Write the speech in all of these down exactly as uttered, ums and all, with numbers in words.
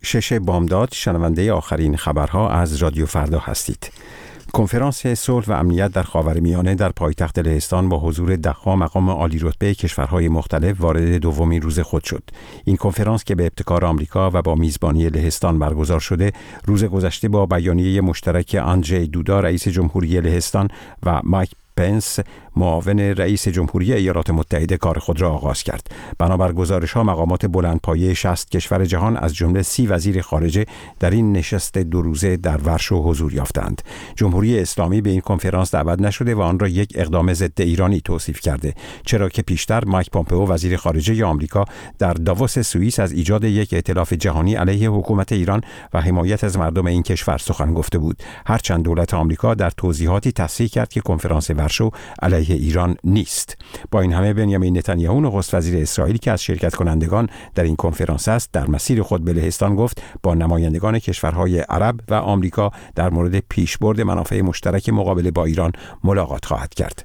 شش بامداد شنونده آخرین خبرها از رادیو فردا هستید. کنفرانس صلح و امنیت در خاورمیانه در پایتخت لهستان با حضور ده‌ها مقام عالی رتبه کشورهای مختلف وارد دومین روز خود شد. این کنفرانس که به ابتکار آمریکا و با میزبانی لهستان برگزار شده، روز گذشته با بیانیه مشترک آندژی دودا رئیس جمهوری لهستان و مایک پنس معاون رئیس جمهوری ایالات متحده کار خود را آغاز کرد. بنابر گزارش‌ها مقامات بلندپایه شصت کشور جهان از جمله سی وزیر خارجه در این نشست دو روزه در ورشو حضور یافتند. جمهوری اسلامی به این کنفرانس دعوت نشده و آن را یک اقدام ضد ایرانی توصیف کرده، چرا که پیشتر مایک پومپئو وزیر خارجه آمریکا در داووس سوئیس از ایجاد یک ائتلاف جهانی علیه حکومت ایران و حمایت از مردم این کشور سخن گفته بود. هرچند دولت آمریکا در توضیحاتی تصریح کرد که کنفرانس ورشو علیه ایران نیست. با این همه بنیامین نتانیاهو نخست وزیر اسرائیل که از شرکت کنندگان در این کنفرانس است، در مسیر خود به لهستان گفت با نمایندگان کشورهای عرب و آمریکا در مورد پیشبرد منافع مشترک مقابله با ایران ملاقات خواهد کرد.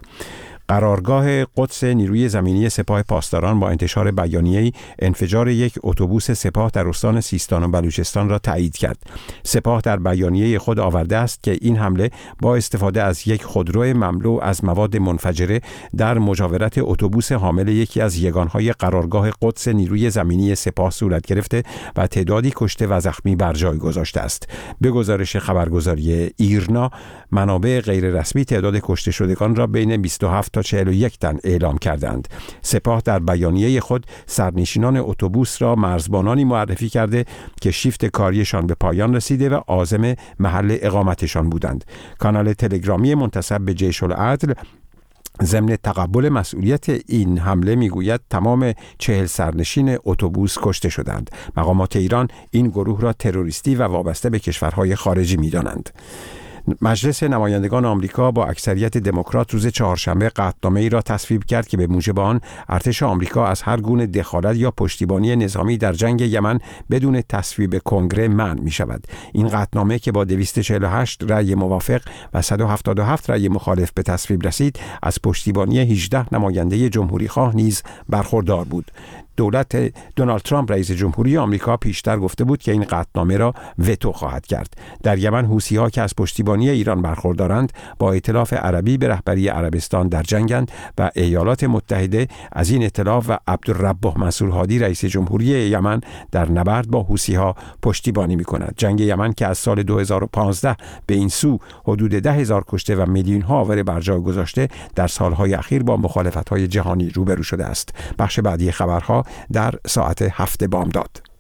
قرارگاه قدس نیروی زمینی سپاه پاسداران با انتشار بیانیه‌ای انفجار یک اتوبوس سپاه در استان سیستان و بلوچستان را تایید کرد. سپاه در بیانیه خود آورده است که این حمله با استفاده از یک خودرو مملو از مواد منفجره در مجاورت اتوبوس حامل یکی از یگانهای قرارگاه قدس نیروی زمینی سپاه صورت گرفته و تعدادی کشته و زخمی بر جای گذاشته است. به گزارش خبرگزاری ایرنا، منابع غیر رسمی تعداد کشته شدگان را بین بیست و هفت تا چهل و یک تن اعلام کردند. سپاه در بیانیه خود سرنشینان اتوبوس را مرزبانانی معرفی کرده که شیفت کاریشان به پایان رسیده و عازم محل اقامتشان بودند. کانال تلگرامی منتسب به جیش العدل ضمن تقبل مسئولیت این حمله میگوید تمام چهل سرنشین اتوبوس کشته شدند. مقامات ایران این گروه را تروریستی و وابسته به کشورهای خارجی می‌دانند. مجلس نمایندگان آمریکا با اکثریت دموکرات روز چهارشنبه قطعنامه‌ای را تصویب کرد که به موجب آن ارتش آمریکا از هر گونه دخالت یا پشتیبانی نظامی در جنگ یمن بدون تصویب کنگره منع می شود. این قطعنامه که با دویست و چهل و هشت رأی موافق و صد و هفتاد و هفت رأی مخالف به تصویب رسید، از پشتیبانی هجده نماینده جمهوری خواه نیز برخوردار بود. دولت دونالد ترامپ رئیس جمهوری آمریکا پیشتر گفته بود که این قطعنامه را وتو خواهد کرد. در یمن حوثی‌ها که از پشتیبانی ایران برخوردارند با ائتلاف عربی به رهبری عربستان در جنگند و ایالات متحده از این ائتلاف و عبدالرب منصور هادی رئیس جمهوری یمن در نبرد با حوثی‌ها پشتیبانی می‌کند. جنگ یمن که از سال دو هزار و پانزده به این سو حدود ده هزار کشته و میلیون‌ها آور بر جای گذاشته، در سال‌های اخیر با مخالفت‌های جهانی روبرو شده است. بخش بعدی خبرها در ساعت هفت بامداد.